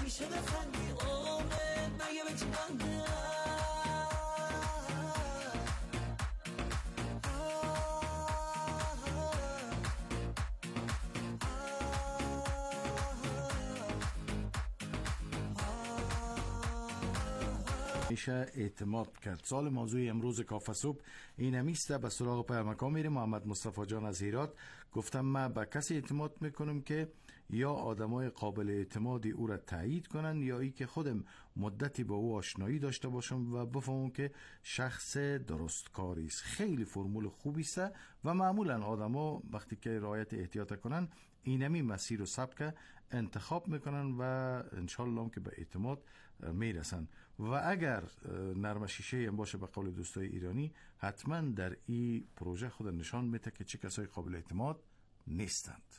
همیشه بخندی عمرت مگه به چی بنده میشه اعتماد کرد. سال موضوع امروز کافه صبح اینمیسته. به سراغ پیامک ها میریم. محمد مصطفی جان از هرات گفتم من به کسی اعتماد میکنم که یا آدمای قابل اعتمادی او را تایید کنن یا ای که خودم مدتی با او آشنایی داشته باشم و بفهمم که شخص درست کاری است. خیلی فرمول خوبی است و معمولا آدما وقتی که رعایت احتیاط کنن اینمی مسیر و سبک انتخاب میکنن و انشالله که به اعتماد میرسن. و اگر نرم شیشه هم باشه به قول دوستای ایرانی حتما در این پروژه خود نشان میده که چه کسای قابل اعتماد نیستند.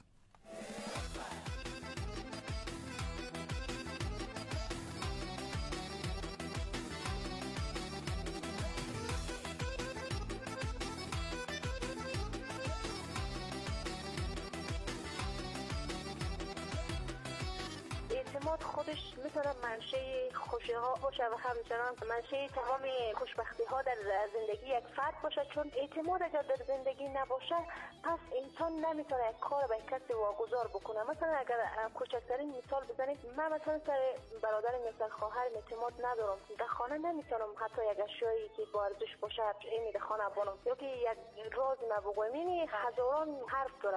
اعتماد خودش میتونه منشأ خوشی ها باشه و همچنان منشأ تمام خوشبختی ها در زندگی یک فرد باشه، چون اعتماد اگر در زندگی نباشه پس انسان نمیتونه یک کار به کسی واگذار بکنه. مثلا اگر کوچکترین مثال بزنید، من مثلا سر برادر مثلا خواهرم اعتماد ندارم، در خانه نمیتونم حتی یک اشیایی که با ارزش باشه این در خانه بانم یا که یک راز نبگویم، یعنی هزاران حرف داره.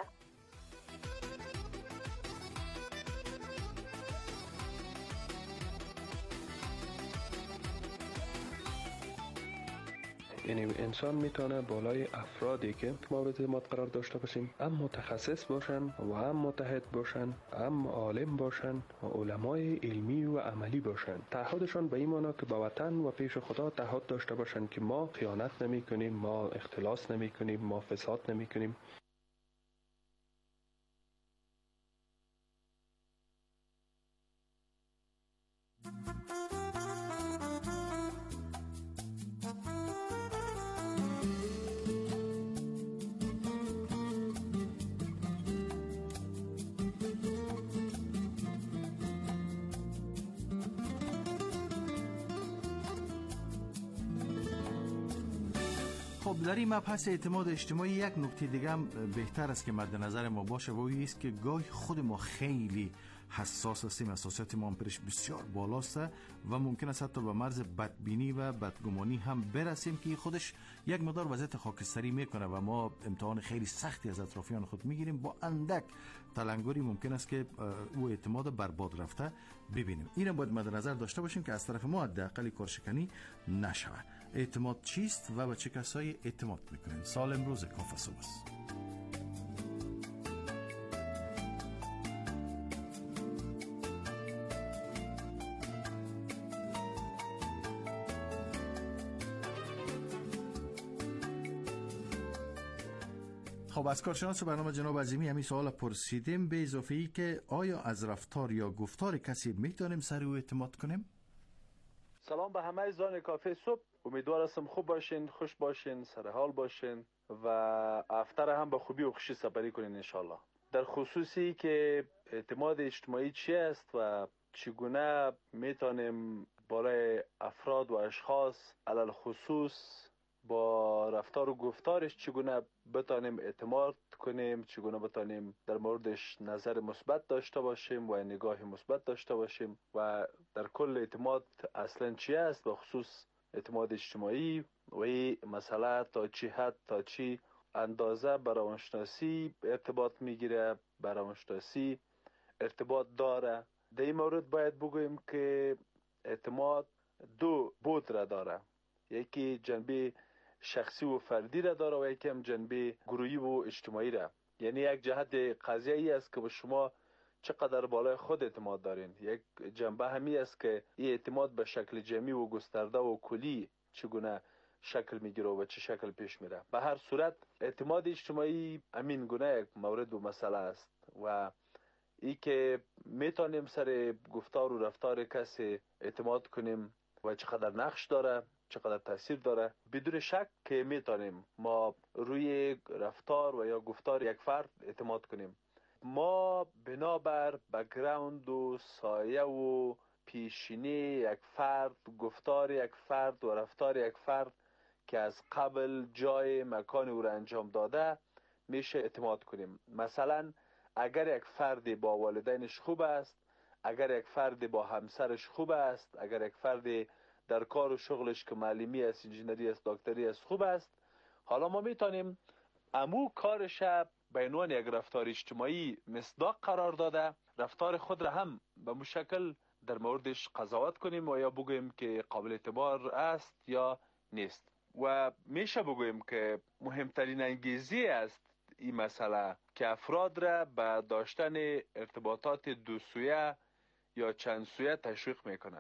یعنی انسان میتونه بالای افرادی که مورد اعتماد قرار داشته باشیم، هم متخصص باشن و هم متحد باشن، هم عالم باشن و علمای علمی و عملی باشن. تعهدشان به این معنی که با وطن و پیش خدا تعهد داشته باشن که ما خیانت نمی کنیم، ما اختلاس نمی کنیم، ما فساد نمی کنیم. خب در این مبحث اعتماد اجتماعی یک نکته دیگه هم بهتر است که مد نظر ما باشه و این است که گاهی خود ما خیلی حساس هستیم، حساسیت ما امپرش بسیار بالاست و ممکن است حتی به مرز بدبینی و بدگمانی هم برسیم که خودش یک مقدار وضعیت خاکستری میکنه و ما امتحان خیلی سختی از اطرافیان خود میگیریم. با اندک تلنگری ممکن است که او اعتماد برباد رفته ببینیم. اینو باید مد نظر داشته باشیم که از طرف ما حداقل کارشکنی نشوه. اعتماد چیست و به چه کسایی اعتماد میکنین؟ سال امروز کافه صبح است. خب از کارشناس برنامه جناب عظیمی همین سوال پرسیدیم، به اضافه ای که آیا از رفتار یا گفتار کسی میتونیم سر او اعتماد کنیم؟ سلام به همه عزیزان کافه صبح، امیدوارم خوب باشین، خوش باشین، سر حال باشین و افتر هم به خوبی و خوشی سپری کنین انشالله. در خصوصی که اعتماد اجتماعی چی است و چگونه میتونیم برای افراد و اشخاص علل خصوص با رفتار و گفتارش چگونه بتانیم اعتماد کنیم، چگونه بتانیم در موردش نظر مثبت داشته باشیم و نگاه مثبت داشته باشیم و در کل اعتماد اصلا چی است، به خصوص اعتماد اجتماعی و این مسئله تا چی حد تا چی اندازه به روانشناسی ارتباط میگیره، به روانشناسی ارتباط داره. در این مورد باید بگوییم که اعتماد دو بود را داره، یکی جنبه شخصی و فردی را داره و یکی هم جنبه گروهی و اجتماعی را. یعنی یک جهت قضیه ای است که به شما چقدر بالای خود اعتماد دارین، یک جنبه همی است که این اعتماد به شکل جمعی و گسترده و کلی چگونه شکل میگیره و چه شکل پیش میره. به هر صورت اعتماد اجتماعی امین گونه یک مورد و مسئله است و ای که میتونیم سر گفتار و رفتار کسی اعتماد کنیم و چقدر نقش داره، چقدر تاثیر داره، بدون شک که میتونیم ما روی رفتار و یا گفتار یک فرد اعتماد کنیم. ما بنابر بک‌گراند و سایه و پیشینی یک فرد، گفتار یک فرد و رفتار یک فرد که از قبل جای مکان او را انجام داده میشه اعتماد کنیم. مثلا اگر یک فرد با والدینش خوب است، اگر یک فرد با همسرش خوب است، اگر یک فرد در کار و شغلش که معلمی است، انجینری است، دکتری است خوب است، حالا ما میتونیم امو کارش به عنوان یک رفتار اجتماعی مصداق قرار داده، رفتار خود را هم به مشکل در موردش قضاوت کنیم و یا بگوییم که قابل اعتبار است یا نیست. و میشه بگوییم که مهمترین انگیزه است این مسئله که افراد را به داشتن ارتباطات دو سویه یا چند سویه تشویق میکنه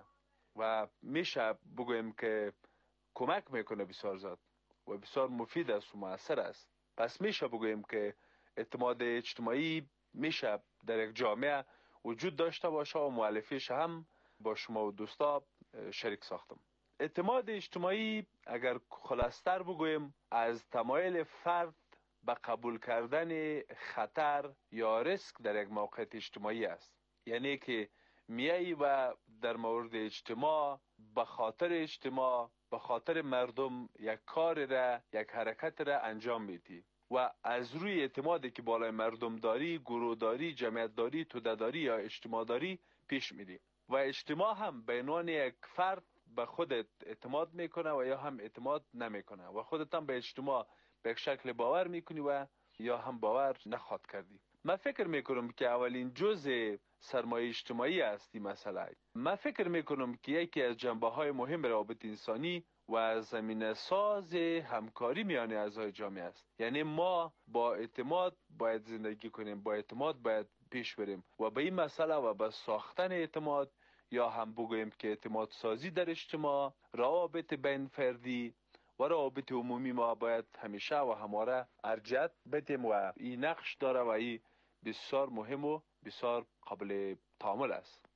و میشه بگوییم که کمک میکنه بسیار زیاد و بسیار مفید است و مؤثر است. پس میشه بگوییم که اعتماد اجتماعی میشه در یک جامعه وجود داشته باشه و مؤلفیش هم با شما و دوستا شریک ساختم. اعتماد اجتماعی اگر خلاصتر بگوییم از تمایل فرد به قبول کردن خطر یا ریسک در یک موقعیت اجتماعی است. یعنی که میایی و در مورد اجتماع به خاطر اجتماع، به خاطر مردم یک کار را، یک حرکت را انجام میدی و از روی اعتمادی که بالای مردم داری، گروه داری، جمعیت داری، توده داری یا اجتماع داری پیش میری و اجتماع هم به عنوان یک فرد به خودت اعتماد میکنه و یا هم اعتماد نمیکنه و خودت هم به اجتماع به یک شکل باور میکنی و یا هم باور نخواد کردی. من فکر میکنم که اولین جزء سرمایه اجتماعی است این مسئله. من فکر میکنم که یکی از جنبه‌های مهم روابط انسانی و زمینه ساز همکاری میان اعضای جامعه است. یعنی ما با اعتماد باید زندگی کنیم، با اعتماد باید پیش بریم و به این مسئله و به ساختن اعتماد یا هم بگوییم که اعتماد سازی در اجتماع، روابط بین فردی و روابط عمومی ما باید همیشه و همواره ارجحیت بدیم و این نقش داره و این بسیار مهم و بسیار قابل تأمل است.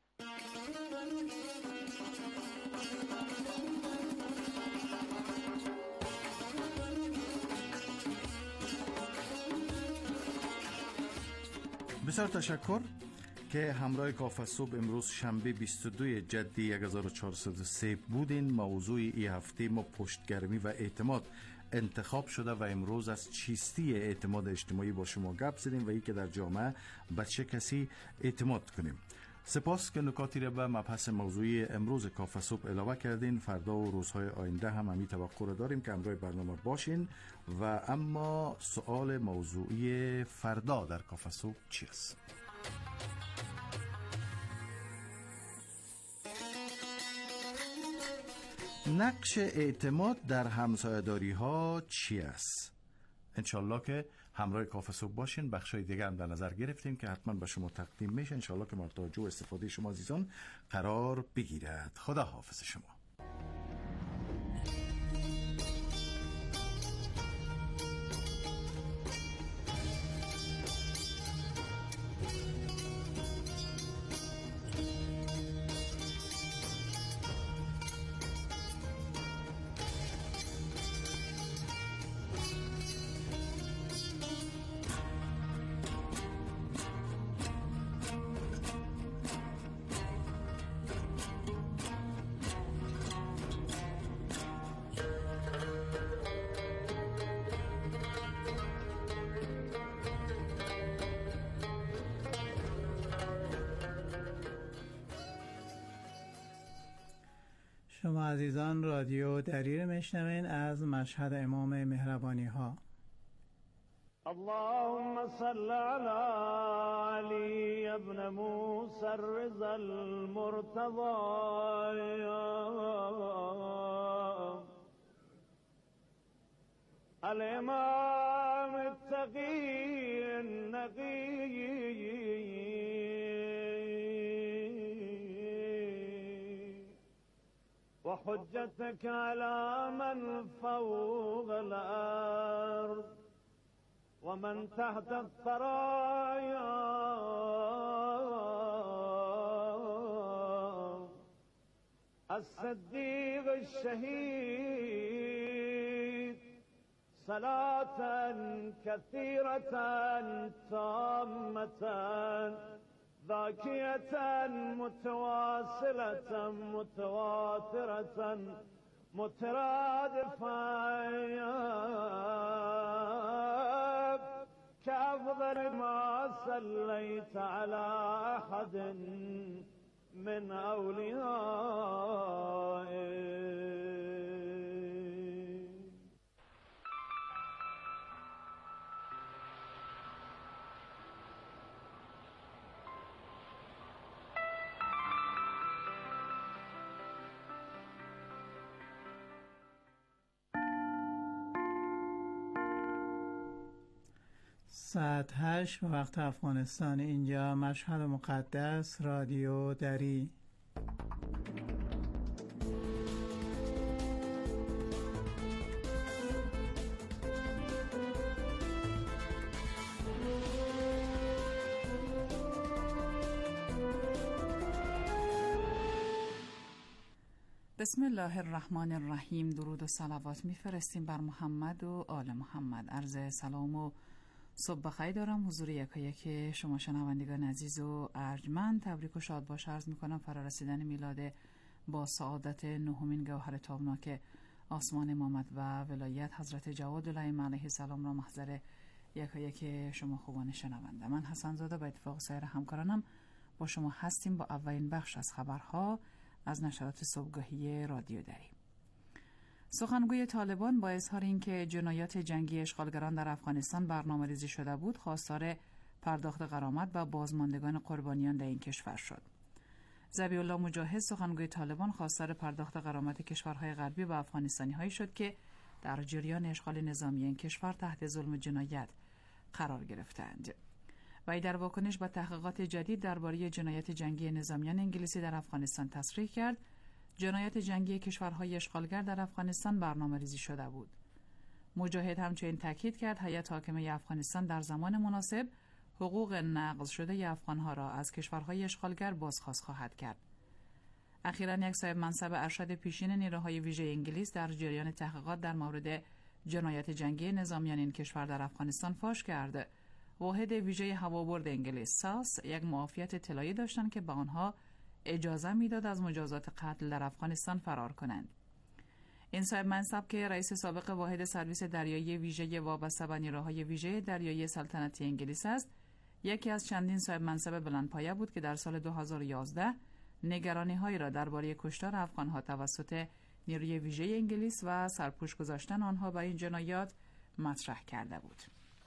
بسیار تشکر که همراه کافه صبح امروز شنبه 22 جدی 1403 بودین. موضوع این هفته ما پشتگرمی و اعتماد انتخاب شده و امروز از چیستی اعتماد اجتماعی با شما گپ زدیم و این که در جامعه به چه کسی اعتماد کنیم. سپاس که نکاتی را به مبحث موضوعی امروز کافه صبح علاوه کردین. فردا و روزهای آینده هم همین توقع را داریم که همراه برنامه باشین. و اما سوال موضوعی فردا در کافه صبح چی است؟ نقش اعتماد در همسایه‌داری ها چی است؟ انشالله که همراه کافه صبح باشین. بخشای دیگه هم در نظر گرفتیم که حتما به شما تقدیم میشه. انشالله که مورد توجه و استفاده شما عزیزان قرار بگیرد. خدا حافظ شما. شما عزیزان رادیو دریل میشنوین از مشهد امام مهربانی ها. اللهم صل على علي ابن موسى الرضا المرتضى الامام التقي النقي وحجتك على من فوق الأرض ومن تحت الثرايا الصديق الشهيد صلاة كثيرة تامة ذاكية متواصلة متواترة مترادفة كأفضل ما صليت على أحد من أوليائك. ساعت 8 وقت افغانستان. اینجا مشهد مقدس، رادیو دری. بسم الله الرحمن الرحیم. درود و صلوات میفرستیم بر محمد و آل محمد. عرض سلام و صبح بخیر دارم حضور یکایک شما شنوندگان عزیز و ارجمند. تبریک و شاد باش عرض میکنم فرارسیدن میلاد با سعادت نهمین گوهر تابناک آسمان امامت و ولایت حضرت جواد الائمه علیه السلام را محضر یکایک شما خوبان شنونده. من حسن زاده با اتفاق سایر همکارانم با شما هستیم با اولین بخش از خبرها از نشرات صبحگاهی رادیو دری. سخنگوی طالبان با اظهار اینکه جنایات جنگی اشغالگران در افغانستان برنامه‌ریزی شده بود، خواستار پرداخت غرامت و بازماندگان قربانیان در این کشور شد. ذبیح الله مجاهد سخنگوی طالبان خواستار پرداخت غرامت کشورهای غربی و افغانستانی‌هایی شد که در جریان اشغال نظامی این کشور تحت ظلم و جنایت قرار گرفتند. وی در واکنش به تحقیقات جدید درباره جنایات جنگی نظامیان انگلیسی در افغانستان تصریح کرد جنایات جنگی کشورهای اشغالگر در افغانستان برنامه‌ریزی شده بود. مجاهد همچنین تاکید کرد هیئت حاکمه افغانستان در زمان مناسب حقوق نقض شده افغانها را از کشورهای اشغالگر بازخواست خواهد کرد. اخیراً یک صاحب منصب ارشد پیشین نیروهای ویژه انگلیس در جریان تحقیقات در مورد جنایات جنگی نظامیان این کشور در افغانستان فاش کرد واحد ویژه هوابرد انگلیس ساس یک معافیت طلایی داشتند که به آنها اجازه میداد از مجازات قتل در افغانستان فرار کنند. این صاحب منصب که رئیس سابق واحد سرویس دریایی ویژه وابسته به نیروهای ویژه دریایی سلطنتی انگلیس است، یکی از چندین صاحب منصب بلندپایه بود که در سال 2011 نگرانی‌هایی را درباره کشتار افغان‌ها توسط نیروی ویژه انگلیس و سرپوش گذاشتن آنها به این جنایات مطرح کرده بود.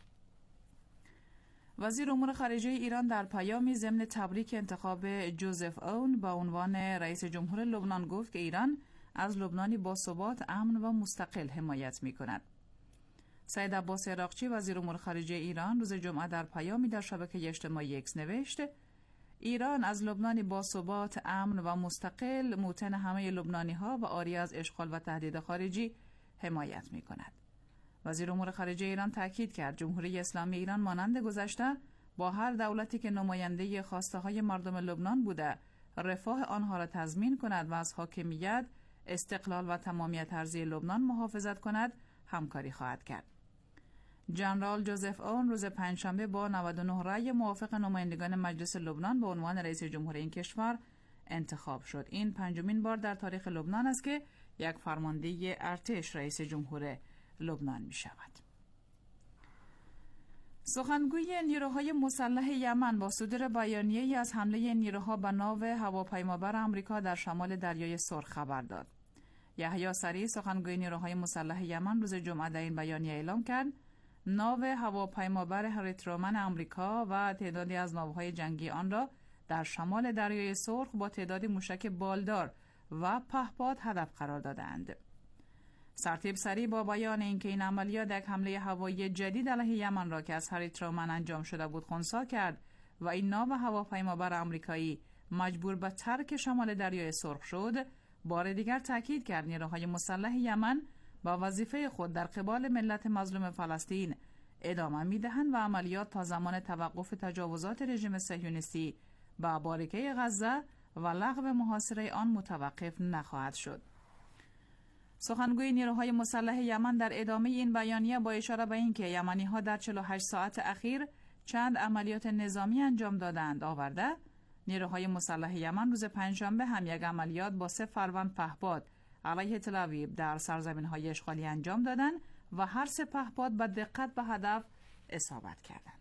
وزیر امور خارجه ایران در پیامی ضمن تبریک انتخاب جوزف اون به عنوان رئیس جمهور لبنان گفت که ایران از لبنانی با ثبات، امن و مستقل حمایت می‌کند. سید عباس عراقچی وزیر امور خارجه ایران روز جمعه در پیامی در شبکه اجتماعی اکس نوشت ایران از لبنانی با ثبات، امن و مستقل موطن همه لبنانی‌ها و عاری از اشغال و تهدید خارجی حمایت می‌کند. وزیر امور خارجه ایران تاکید کرد جمهوری اسلامی ایران مانند گذشته با هر دولتی که نماینده خواسته‌های مردم لبنان بوده رفاه آنها را تضمین کند و از حاکمیت، استقلال و تمامیت ارضی لبنان محافظت کند همکاری خواهد کرد. جنرال جوزف اون روز پنجشنبه با 99 رأی موافق نمایندگان مجلس لبنان به عنوان رئیس جمهور این کشور انتخاب شد. این پنجمین بار در تاریخ لبنان است که یک فرمانده ارتش رئیس جمهور لبنان می شود. سخنگوی نیروهای مسلح یمن با صدور بیانیه‌ای از حمله نیروها به ناو هواپیمابر آمریکا در شمال دریای سرخ خبر داد. یحیی سریع سخنگوی نیروهای مسلح یمن روز جمعه در این بیانیه اعلام کرد ناو هواپیمابر هری ترومن آمریکا و تعدادی از ناوهای جنگی آن را در شمال دریای سرخ با تعدادی موشک بالدار و پهپاد هدف قرار دادند. سرتیپ سریع با بیان اینکه این عملیات یک حمله هوایی جدید علیه یمن را که از هری ترومن انجام شده بود خنثی کرد و این ناو هواپیمابر آمریکایی مجبور به ترک شمال دریای سرخ شد، بار دیگر تاکید کرد نیروهای مسلح یمن با وظیفه خود در قبال ملت مظلوم فلسطین ادامه می‌دهند و عملیات تا زمان توقف تجاوزات رژیم صهیونیستی به باریکه غزه و لغو محاصره آن متوقف نخواهد شد. سخنگوی نیروهای مسلح یمن در ادامه این بیانیه با اشاره به اینکه یمنی‌ها در 48 ساعت اخیر چند عملیات نظامی انجام دادند آورده، نیروهای مسلح یمن روز پنجشنبه هم یک عملیات با 3 فروند پهپاد علیه تل‌آویو در سرزمین‌های اشغالی انجام دادند و هر 3 پهپاد به دقت به هدف اصابت کردند.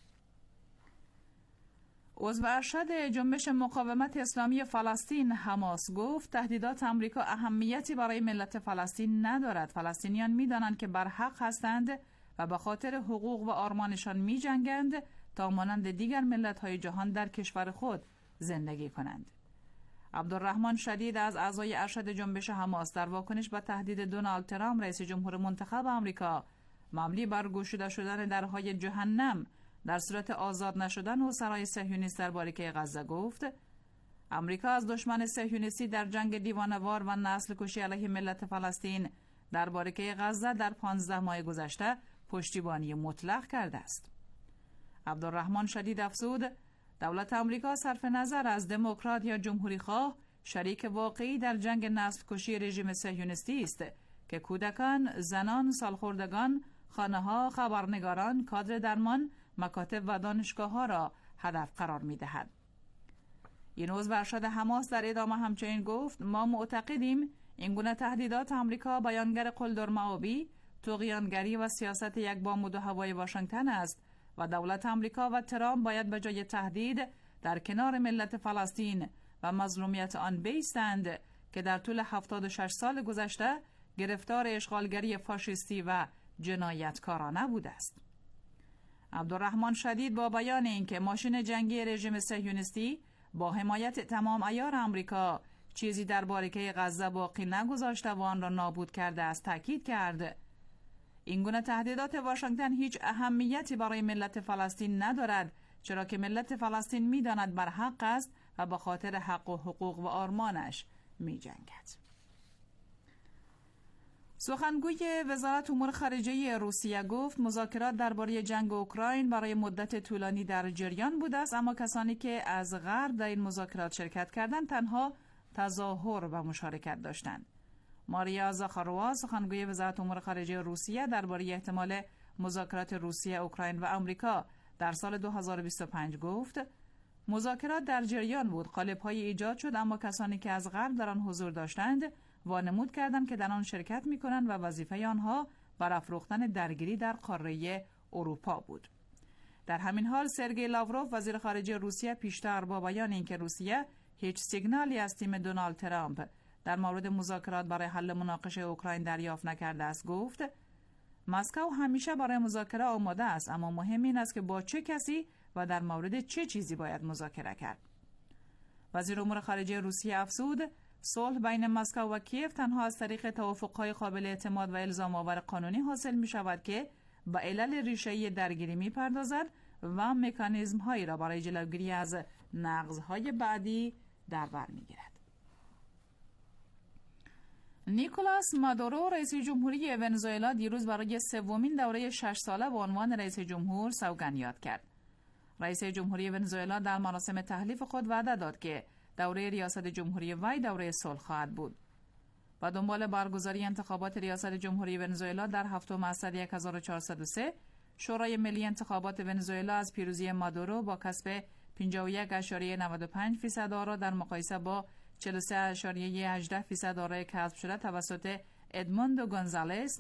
عضو ارشد جنبش مقاومت اسلامی فلسطین حماس گفت تهدیدات آمریکا اهمیتی برای ملت فلسطین ندارد. فلسطینیان می‌دانند که بر حق هستند و به خاطر حقوق و آرمانشان می‌جنگند تا مانند دیگر ملت‌های جهان در کشور خود زندگی کنند. عبدالرحمن شدید از اعضای ارشد جنبش حماس در واکنش به تهدید دونالد ترامپ رئیس جمهور منتخب آمریکا مبنی بر گشوده شدن درهای جهنم در صورت آزاد نشدن اسرای صهیونیست در باریکه غزه گفت آمریکا از دشمن صهیونیستی در جنگ دیوانه‌وار و نسل کشی علیه ملت فلسطین در باریکه غزه در 15 ماه گذشته پشتیبانی مطلق کرده است. عبدالرحمن شدید افزود دولت آمریکا صرف نظر از دموکرات یا جمهوری خواه شریک واقعی در جنگ نسل کشی رژیم صهیونیستی است که کودکان، زنان، سالخوردگان، خانه‌ها، خبرنگاران، کادر درمان، مکاتب و دانشگاه‌ها را هدف قرار می‌دهد. این عضو ارشد حماس در ادامه همچنین گفت ما معتقدیم این گونه تهدیدات آمریکا بیانگر قلدرمآبی، طغیانگری و سیاست یک بام و دو هوای واشنگتن است و دولت آمریکا و ترامپ باید به جای تهدید در کنار ملت فلسطین و مظلومیت آن بایستند که در طول 76 سال گذشته گرفتار اشغالگری فاشیستی و جنایتکارانه بوده است. عبدالرحمن شدید با بیان اینکه ماشین جنگی رژیم صهیونیستی با حمایت تمام عیار آمریکا چیزی در باریکه غزه باقی نگذاشته و آن را نابود کرده است تاکید کرد این گونه تهدیدات واشنگتن هیچ اهمیتی برای ملت فلسطین ندارد، چرا که ملت فلسطین می‌داند بر حق است و به خاطر حق و حقوق و آرمانش می‌جنگد. سخنگوی وزارت امور خارجه روسیه گفت مذاکرات درباره جنگ اوکراین برای مدت طولانی در جریان بوده است، اما کسانی که از غرب در این مذاکرات شرکت کردند تنها تظاهر و مشارکت داشتند. ماریا زاخاروا سخنگوی وزارت امور خارجه روسیه درباره احتمال مذاکرات روسیه، اوکراین و آمریکا در سال 2025 گفت مذاکرات در جریان بود، قالب‌های ایجاد شد، اما کسانی که از غرب در آن حضور داشتند وانمود کردند که در آن شرکت می‌کنند و وظیفه آنها برافروختن درگیری در قاره اروپا بود. در همین حال سرگئی لاوروف وزیر خارجه روسیه پیشتر با بیان اینکه روسیه هیچ سیگنالی از تیم دونالد ترامپ در مورد مذاکرات برای حل مناقشه اوکراین دریافت نکرده است گفت مسکو همیشه برای مذاکره آماده است، اما مهم این است که با چه کسی و در مورد چه چیزی باید مذاکره کرد. وزیر امور خارجه روسیه افزود صلح بین مسکو و کیف تنها از طریق توافق‌های قابل اعتماد و الزام آور قانونی حاصل می‌شود که به علل ریشه‌ای درگیری می‌پردازد و مکانیزم‌هایی را برای جلوگیری از نقض‌های بعدی در بر می‌گیرد. نیکولاس مادورو رئیس جمهوری ونزوئلا دیروز برای سومین دوره 6 ساله به عنوان رئیس جمهور سوگند یاد کرد. رئیس جمهوری ونزوئلا در مراسم تحلیف خود وعده داد که دوره ریاست جمهوری وی دوره صلح خواهد بود. با دنبال برگزاری انتخابات ریاست جمهوری ونزوئلا در 7 اسفند 1403 شورای ملی انتخابات ونزوئلا از پیروزی مادورو با کسب 51.95% آرا در مقایسه با 43.18% آرای کسب شده توسط ادموندو گونزالس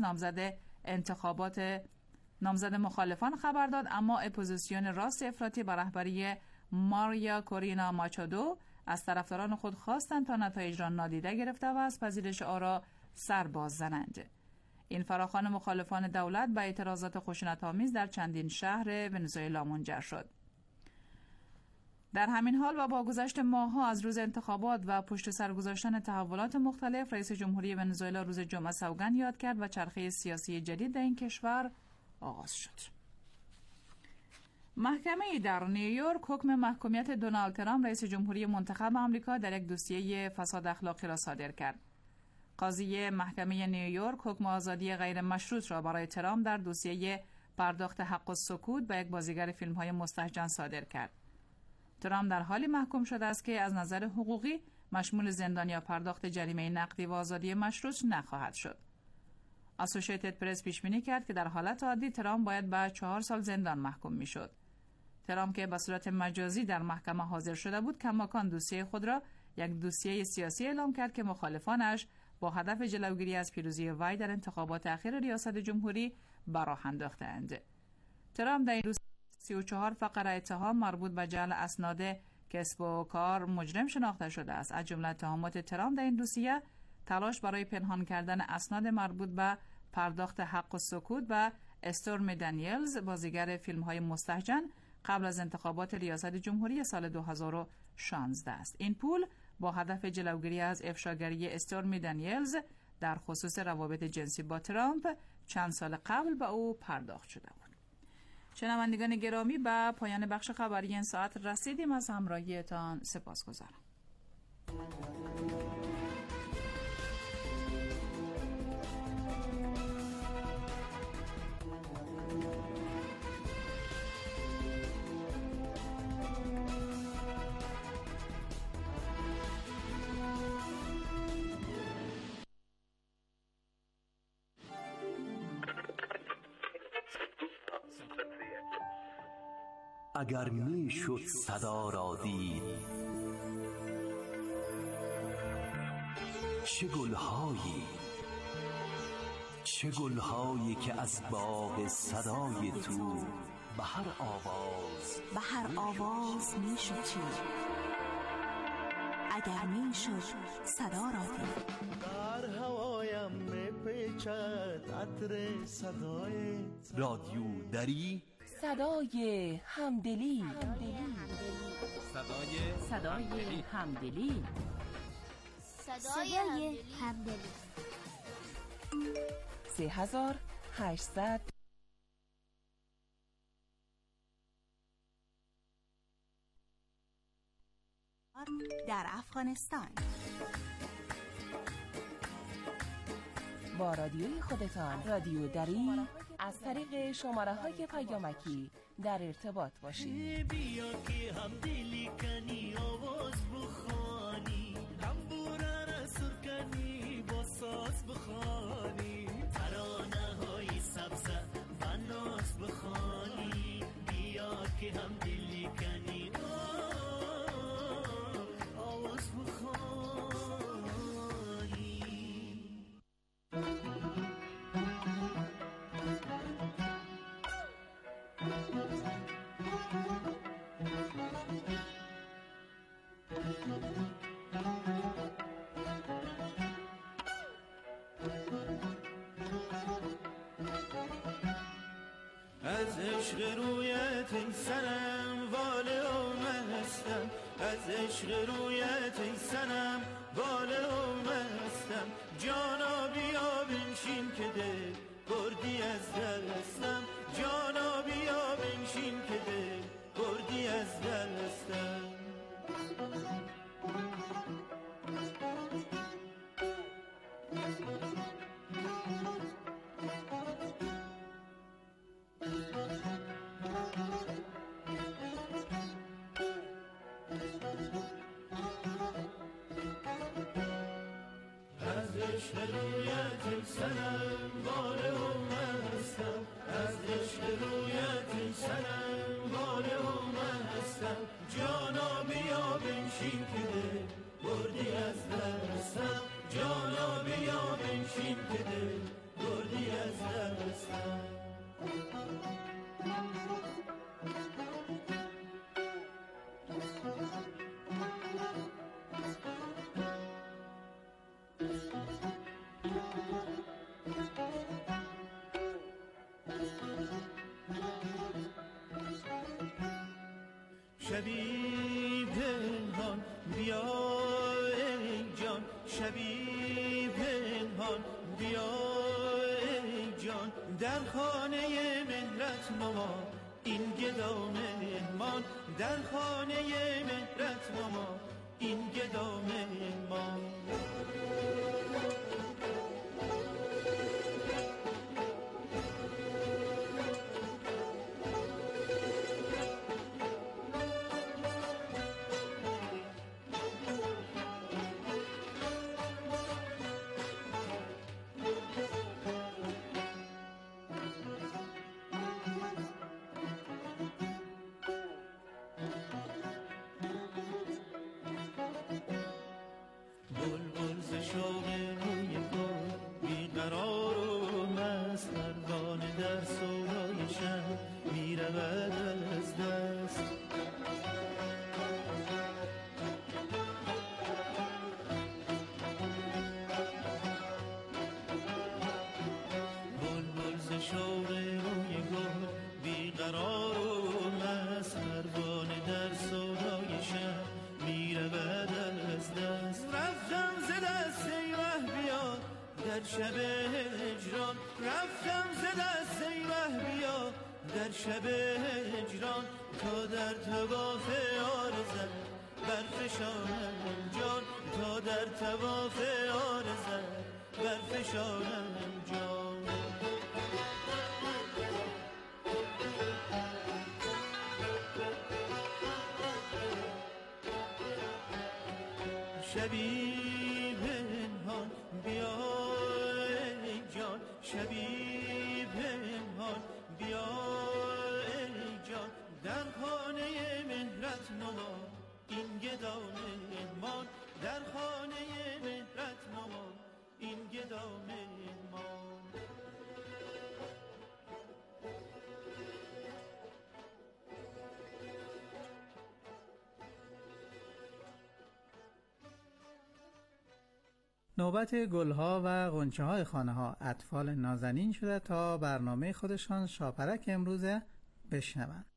نامزد مخالفان خبر داد، اما اپوزیسیون راست افراطی به رهبری ماریا کورینا ماچادو از طرفداران خود خواستند تا نتایج را نادیده گرفته و از پذیرش آرا سر باز زنند. این فراخوان مخالفان دولت به اعتراضات خشونت‌آمیز در چندین شهر ونزوئلا منجر شد. در همین حال و با گذشت ماه‌ها از روز انتخابات و پشت سر گذاشتن تحولات مختلف، رئیس جمهوری ونزوئلا روز جمعه سوگند یاد کرد و چرخه سیاسی جدید در این کشور آغاز شد. محکمه‌ای در نیویورک حکم محکومیت دونالد ترامپ رئیس جمهوری منتخب آمریکا در یک دوسیه فساد اخلاقی را صادر کرد. قاضی محکمه نیویورک حکم آزادی غیر مشروط را برای ترامپ در دوسیه پرداخت حق السکوت به یک بازیگر فیلم‌های مستهجن صادر کرد. ترامپ در حالی محکوم شده است که از نظر حقوقی مشمول زندان یا پرداخت جریمه نقدی و آزادی مشروط نخواهد شد. اسوسییتد پرس پیش بینی کرد که در حالت عادی ترامپ باید به 4 سال زندان محکوم میشد. ترامپ که به صورت مجازی در محکمه حاضر شده بود، کماکان دوسیه خود را یک دوسیه سیاسی اعلام کرد که مخالفانش با هدف جلوگیری از پیروزی وی در انتخابات اخیر ریاست جمهوری به راه انداختند. ترامپ در این دوسیه 34 فقره اتهام مربوط به جعل اسناد کسب و کار مجرم شناخته شده است. از جمله اتهامات ترامپ در این دوسیه تلاش برای پنهان کردن اسناد مربوط به پرداخت حق و سکوت به استورمی دانیلز، بازیگر فیلم‌های مستهجن، قبل از انتخابات ریاست جمهوری سال 2016 است. این پول با هدف جلوگیری از افشاگری استورمی دانیلز در خصوص روابط جنسی با ترامپ چند سال قبل به او پرداخت شده بود. شنوندگان گرامی، به پایان بخش خبری این ساعت رسیدیم. از همراهیتان سپاسگزارم. اگر می شد صدا را دید، چه گلهایی که از باغ صدای تو به هر آواز می شد چید. اگر می شد صدا را دید. در هوایم می پیچد عطر صدای رادیو دری، صدای همدلی. صدای همدلی. 3800 در افغانستان. با رادیوی خودتان رادیو دری از طریق شماره‌های پیامکی در ارتباط باشید. بیا که هم دلی کنی آواز بخوانی، تنبوره را سر کنی با ساز بخوانی، ترانه های سبزه و ناز بخوانی. بیا که هم دلی کنی آواز بخوانی. از عشق رویت ای سنم واله اومستم، از عشق رویت ای سنم واله اومستم. جانا بیا بنشین که دل بردی از دستم، جانا بیا بنشین که دل بردی از دستم. از عشق رویت ای سنم واله اومستم، از عشق رویت ای سنم واله اومستم. جانا بیا بنشین که دل بردی از دستم، جانا بیا بنشین که دل بردی از دستم. شبی پنهان بیا ای جان، شبی پنهان بیا ای جان. در خانه مهرت نما این گدا مهمان، در خانه مهرت نما این گدا مهمان. بلبل ز شوق روی گل بیقرار و مست پروانه در سودای شب میرود از دست بلبل ز شوق روی گل بیقرار و مست پروانه در سودای شب میرود از دست رفتم ز دست ای وه بیا در شب هجران رفتم ز دست ای وه بیا در شب هجران تا در طواف آرزت برفشانم جان تا در طواف آرزت برفشانم جان شبی پنهان بیا ای جان شبی پنهان بیا ای جان در خانه مهرت نما این گدام مان در خانه مهرت نما این گدام مان نوبت گلها و غنچه های خانه ها اطفال نازنین شده تا برنامه خودشان شاپرک امروزه بشنوند.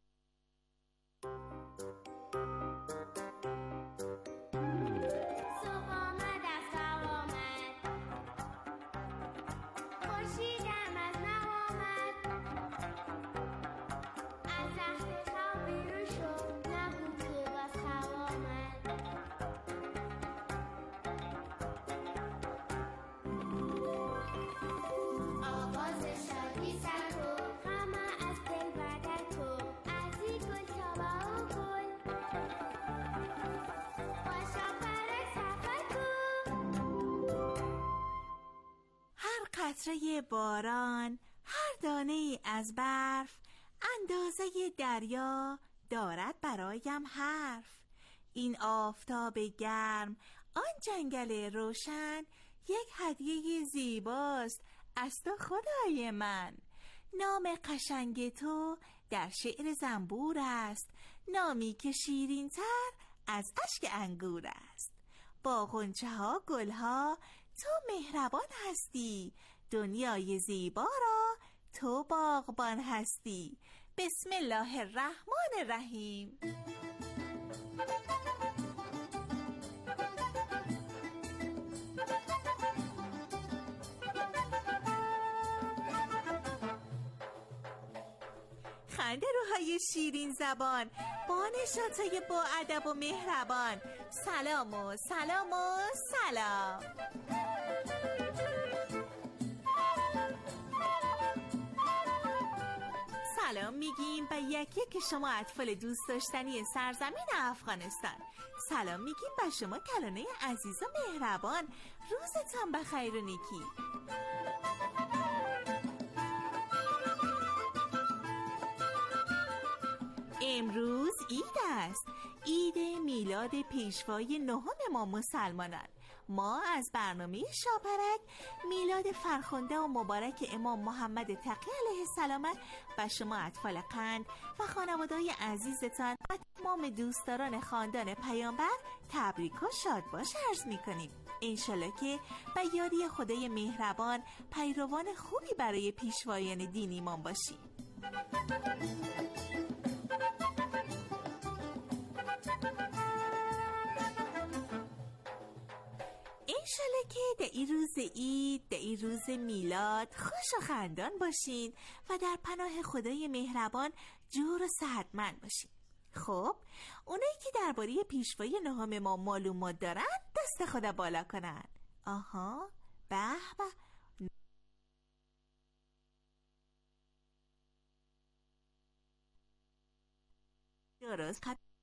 قطره باران، هر دانه ای از برف، اندازه دریا دارد برایم حرف. این آفتاب گرم، آن جنگل روشن، یک هدیه زیباست از تو خدای من. نام قشنگ تو در شعر زنبور است، نامی که شیرین تر از اشک انگور است. با غنچه ها گل ها تو مهربان هستی، دنیای زیبا را تو باغبان هستی. بسم الله الرحمن الرحیم. خنده روهای شیرین زبان، با نشاطای با ادب و مهربان. سلام و سلام و سلام. سلام میگیم به یکی که شما اطفال دوست داشتنی سرزمین افغانستان. سلام میگیم به شما کلانه عزیز و مهربان. روزتان بخیر و نیکی. امروز عید است، عید میلاد پیشوای نهم ما مسلمانان. ما از برنامه شاپرک میلاد فرخنده و مبارک امام محمد تقی علیه السلام و شما اطفال قند و خانواده‌های عزیزتان و تمام دوستداران خاندان پیامبر تبریک و شادباش عرض می‌کنیم. انشالله که به یاری خدای مهربان پیروان خوبی برای پیشوایان دینیمان باشیم. انشالله که در این روز عید، در این روز میلاد خوش و خندان باشین و در پناه خدای مهربان جور و صحتمند باشین. خب اونایی که درباره پیشوای نهم ما معلومات دارن دست خدا بالا کنن. آها، به به. درست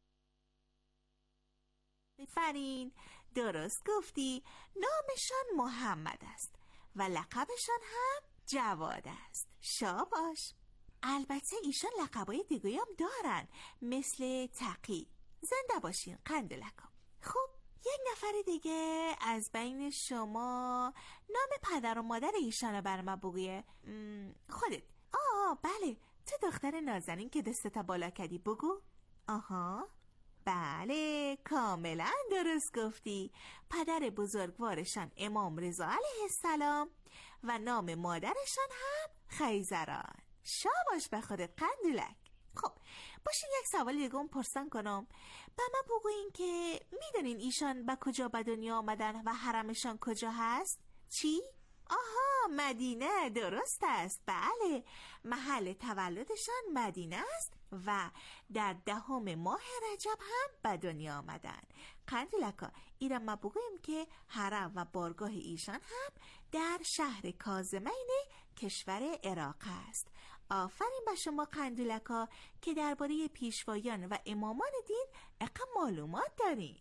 فرین، درست گفتی. نامشان محمد است و لقبشان هم جواد است. شاباش. البته ایشان لقبای دیگه هم دارن، مثل تقی. زنده باشین قندلکم. خب یک نفر دیگه از بین شما نام پدر و مادر ایشانو بر ما بگویه. خودت. بله، تو دختر نازنین که دستتا بالا کردی بگو. آها، بله، کاملا درست گفتی. پدر بزرگوارشان امام رضا علیه السلام و نام مادرشان هم خیزران. شاباش به خودت قندولک. خب باشین یک سوال دیگه پرسان کنم. به من بگوین که میدونین ایشان به کجا به دنیا آمدن و حرمشان کجا هست؟ چی؟ آها، مدینه. درست است. بله، محل تولدشان مدینه است و در 10 ماه رجب هم به دنیا آمدن. قندلکا ایران ما بگویم که حرم و بارگاه ایشان هم در شهر کاظمین کشور عراق است. آفرین به شما قندلکا که درباره پیشوایان و امامان دین اقا معلومات دارین.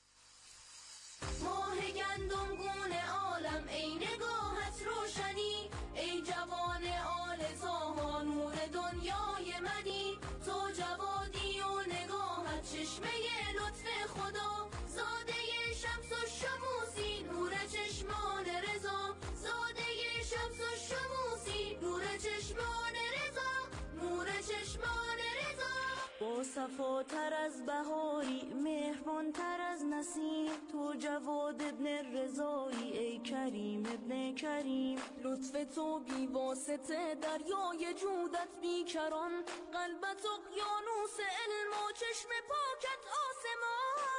ماه گندم گونه عالم ای نگاهت روشنی، ای جوان آل زاها نور دنیای منی. تو جوادی و نگاهت چشمه لطف خدا، زاده شمس و شموسی نور چشمان رضا. زاده شمس و شموسی نور چشمان رضا، نور چشمان رضا. با صفاتر از بهاری، مهربان تر از نسیم، تو جواد ابن رضایی ای کریم ابن کریم. لطف تو بی واسطه دریای جودت بیکران، قلبت اقیانوس علم و چشم پاکت آسمان.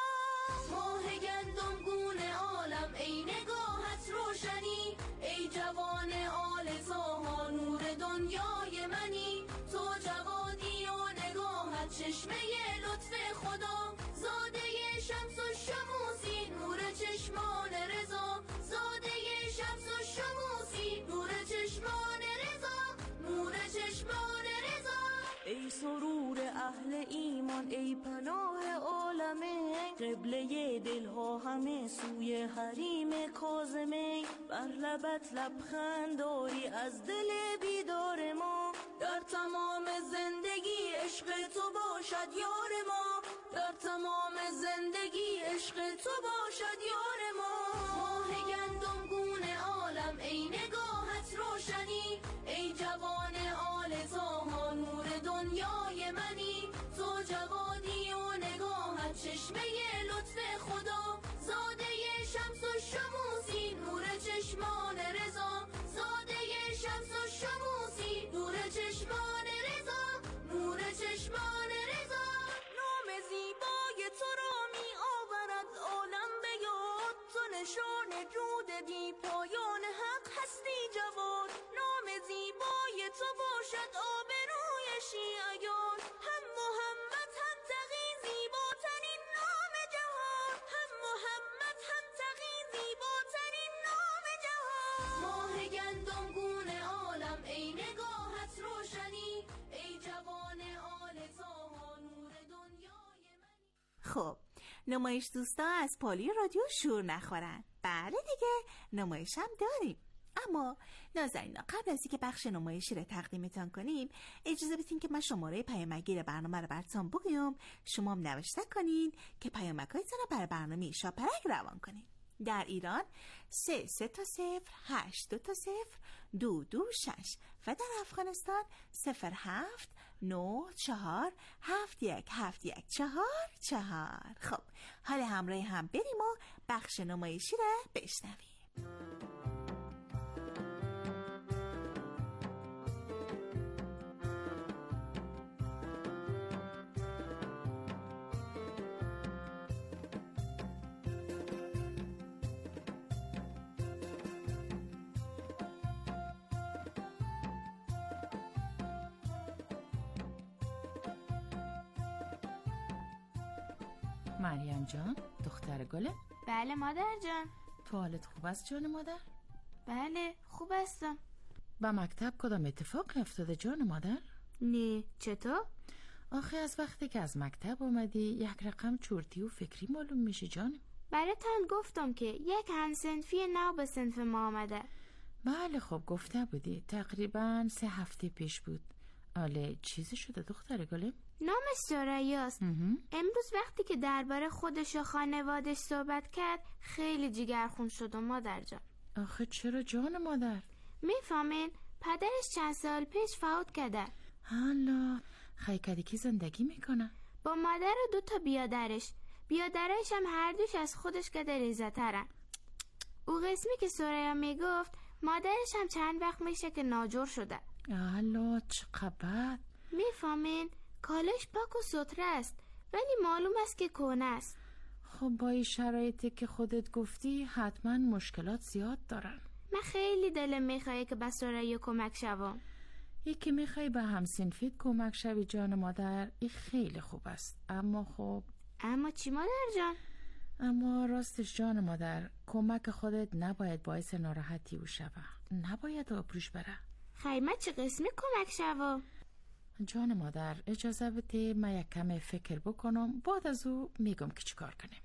ماه گندم گونه عالم ای نگاهت روشنی، ای جوان آل زاها نور دنیای منی. تو جوادی و نگاهت چشمه لطف خدا، زاده شمس و شموسی نور چشمان رضا. زاده شمس و شموسی نور چشمان رضا، نور چشمان رضا. ای سرور اهل ایمان، ای پناه عالمه، قبله دلها همه سوی حریم کاظمه. بر لبت لبخند داری از دل بیدار ما، در تمام زندگی عشق تو باشد یار ما. در تمام زندگی عشق تو باشد یار ما. ماه گندم گونه عالم ای نگاهت روشنی، ای جوان آل زاها نور دنیای منی. تو جوادی و نگاهت چشمه لطف خدا، زاده شمس و شموسی نور چشمان رضا. زاده شمس و شموسی نور چشمان رضا، نور چشمان رضا. نام زیبای تو را می آورد عالم به یاد، تو نشان جود بی پایان حق هستی جواد. نام زیبای تو باشد آبروی شیعیان، هم محمد هم تقی زیباترین نام جهان. هم محمد هم تقی زیباترین نام جهان. ماه گندم گونه عالم ای نگاهت روشنی، ای جوان آل زاها نور دنیای منی. خب نمایش دوستا از پالی رادیو شور نخورن. بله دیگه، نمایش هم داریم. اما نازنینا، قبل از اینکه بخش نمایشی رو تقدیمتان کنیم اجازه بدین که من شماره پیامگیر برنامه رو براتون بگم. شما هم نوشته کنین که پیامک‌هایتون رو برای برنامه شاپرک روان کنین. در ایران 330-820-226 و در افغانستان 0794717144. خب حال همراه هم بریم و بخش نمایشی رو بشنویم. مریم جان، دختر گله؟ بله مادر جان. تو حالت خوب است جان مادر؟ بله خوب هستم. با مکتب کدام اتفاق افتاده جان مادر؟ نه، چطور؟ آخه از وقتی که از مکتب اومدی یک رقم چورتی و فکری معلوم میشه جانم. براتون گفتم که یک همسنفی نو به صنف ما آمده. بله خب گفته بودی، تقریبا 3 هفته پیش بود. آله چیزی شده دختر گله؟ نامش ثریاست. امروز وقتی که درباره خودش و خانوادش صحبت کرد خیلی جگرخون شد و مادر جان. آخه چرا جان مادر؟ میفهمین پدرش چند سال پیش فوت کرده. حالا خیلی که زندگی میکنه با مادر و 2 بیادرش هم هر دوش از خودش که ریزه ترن. او قسمی که ثریا میگفت مادرش هم چند وقت میشه که ناجور شده. حالا چقدر میفهمین کالش پاک و ستره است ولی معلوم است که کهنه است. خب با این شرایطی که خودت گفتی حتما مشکلات زیاد دارن. من خیلی دلم میخواه که به ثریا کمک شوم. یکی میخوای به همسنفیت کمک شوی جان مادر، این خیلی خوب است. اما چی مادر جان؟ اما راستش جان مادر، کمک خودت نباید باعث ناراحتی او شوه، نباید آبروش بره. خیمه چه قسمی کمک شوم؟ جان مادر اجازه بده من یک کم فکر بکنم، بعد از او میگم که چیکار کنیم.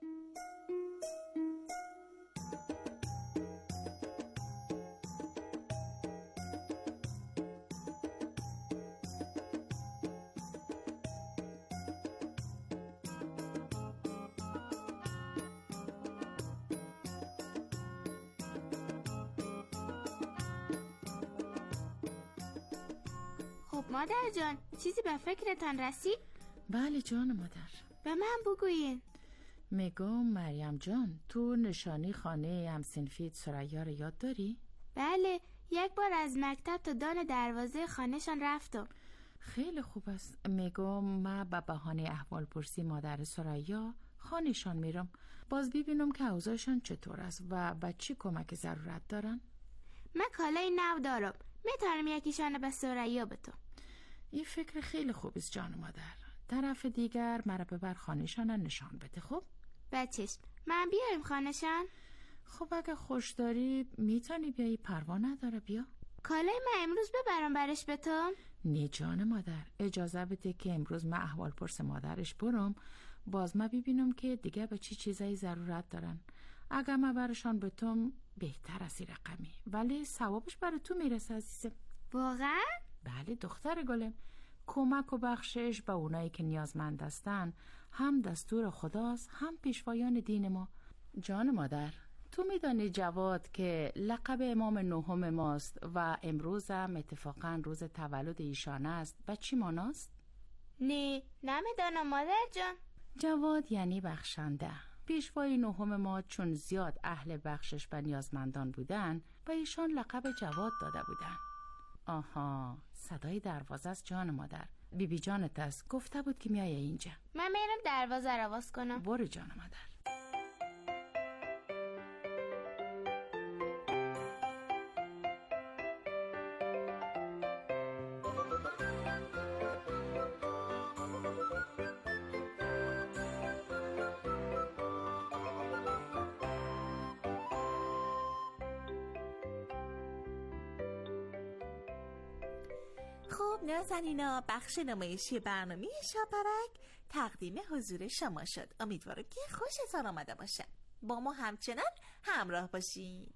مادر جان چیزی به فکرتان رسید؟ بله جان مادر. به من بگوین. میگم مریم جان، تو نشانی خانه همسنفیت ثریا رو یاد داری؟ بله، یک بار از مکتب تا دان دروازه خانهشان رفتم. خیلی خوب است. میگم من به بهانه احوال پرسی مادر ثریا خانهشان میرم، باز ببینم که اوضاعشان چطور است و به چی کمک ضرورت دارن. من کالای نو دارم، میتونم یکیشان به ثریا بتم. این فکر خیلی خوب است جان مادر. طرف دیگر مرا ببر خانهشان نشان بده. خب بچش من بیایم خانهشان؟ خب اگه خوش داری میتونی بیایی، پروا نداره. بیا. کالای من امروز ببرم برش بتم؟ نه جان مادر، اجازه بده که امروز من احوال پرس مادرش برم، باز ما ببینم که دیگه به چی چیزایی ضرورت دارن. اگه ما برشان بتم بهتر از این رقمی، ولی ثوابش برای تو میرسه عزیزم. واقعا؟ بله دختر گلم، کمک و بخشش به اونایی که نیازمند هستن هم دستور خداست هم پیشوایان دین ما. جان مادر، تو میدانی جواد که لقب امام نهم ماست و امروز هم اتفاقا روز تولد ایشان است و چی ماناست؟ نه نمیدانم مادر جان. جواد یعنی بخشنده. پیشوای نهم ما چون زیاد اهل بخشش و نیازمندان بودن و ایشان لقب جواد داده بودن. آها، صدای دروازه است جان مادر. بیبی جانت است، گفته بود که میای اینجا. من میرم دروازه رو باز کنم. برو جان مادر. خب نازنینا، بخش نمایشی برنامه شاپرک تقدیم حضور شما شد. امیدوارم که خوشتان آمده باشه. با ما همچنان همراه باشید.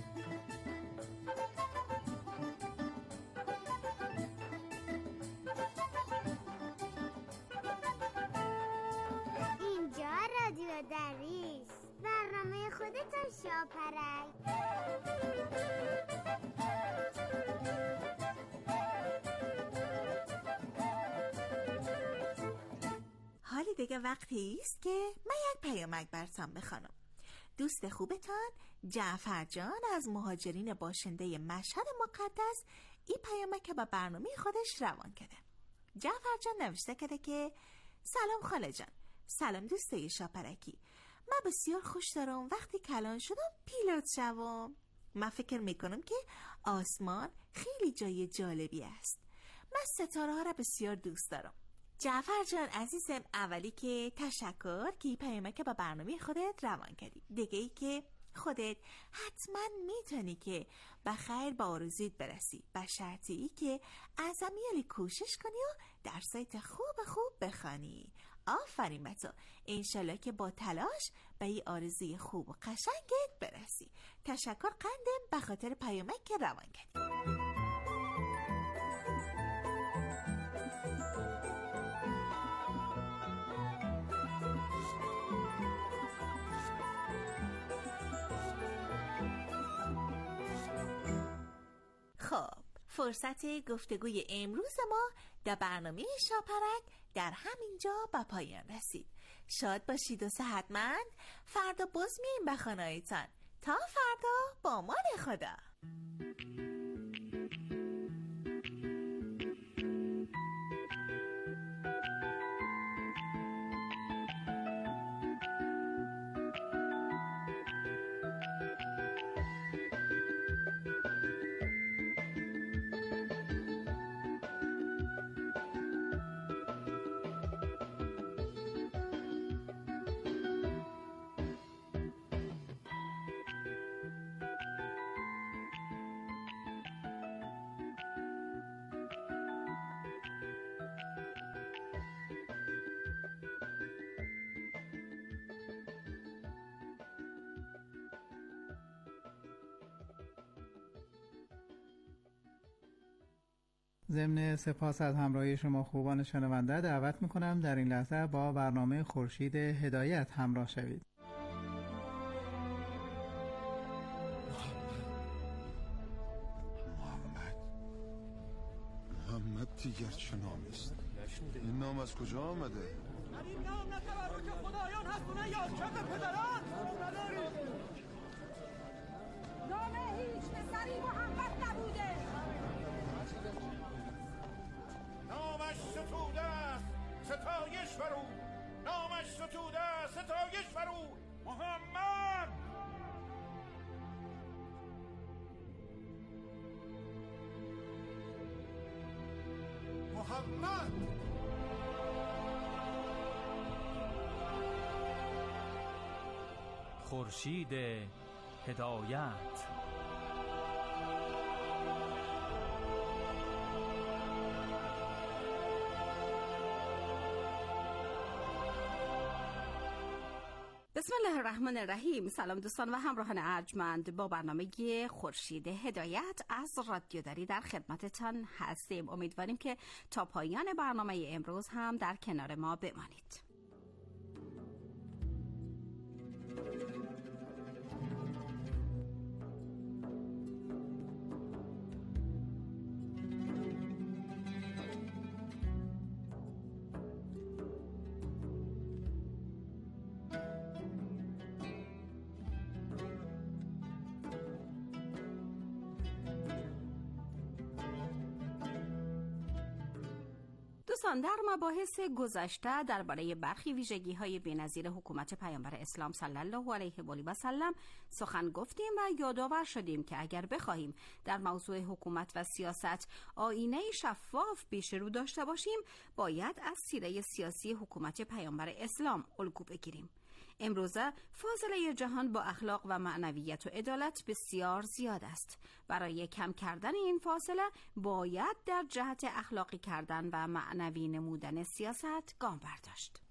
اینجا رادیو دریس، برنامه خودتان شاپرک. حالی دیگه وقتی است که من یک پیامک براتون بخوانم. دوست خوبتان جعفر جان از مهاجرین باشنده مشهد مقدس این پیامک با برنامه خودش روان کرده. جعفر جان نوشته کرده که سلام خاله جان، سلام دوستای شاپرکی. من بسیار خوش دارم وقتی کلان شدم پیلوت شوم. من فکر میکنم که آسمان خیلی جای جالبی است. من ستاره ها را بسیار دوست دارم. جعفر جان عزیزم، اولی که تشکر که این پیامک با برنامه خودت روان کردی. دیگه ای که خودت حتما میتونی که به خیر با آرزویت برسی، به شرطی ای که عزمیالی کوشش کنی و درسایت خوب بخوانی. آفرین به تو. انشالله که با تلاش به این آرزوی خوب و قشنگت برسی. تشکر قندم به خاطر پیامک که روان کردی. فرصت گفتگوی امروز ما در برنامه شاپرک در همینجا به پایان رسید. شاد باشید و صحتمند. فردا باز میایم به خانه‌هایتان. تا فردا، با امان خدا. ضمن سپاس از همراهی شما خوبان شنونده، دعوت میکنم در این لحظه با برنامه خورشید هدایت همراه شوید. محمد دیگر چه نامی است؟ این نام از کجا آمده؟ این نام نه تبرک خدایان هست و نه یادکرد پدران. نام هیچ پسری محمد نبوده. نامش ستوده است ستایش بر او. نامش ستوده است ستایش بر او. محمد. محمد. خورشید هدایت. بسم الله الرحمن الرحیم. سلام دوستان و همراهان ارجمند، با برنامه خورشید هدایت از رادیو دری در خدمتتان هستیم. امیدواریم که تا پایان برنامه امروز هم در کنار ما بمانید. دوستان، در مباحث گذشته درباره برخی ویژگی‌های بی‌نظیر حکومت پیامبر اسلام صلی الله علیه و آله و سلم سخن گفتیم و یادآور شدیم که اگر بخواهیم در موضوع حکومت و سیاست آینه شفاف پیش رو داشته باشیم، باید از سیره سیاسی حکومت پیامبر اسلام الگو بگیریم. امروزه فاصله جهان با اخلاق و معنویت و عدالت بسیار زیاد است. برای کم کردن این فاصله باید در جهت اخلاقی کردن و معنوی نمودن سیاست گام برداشت.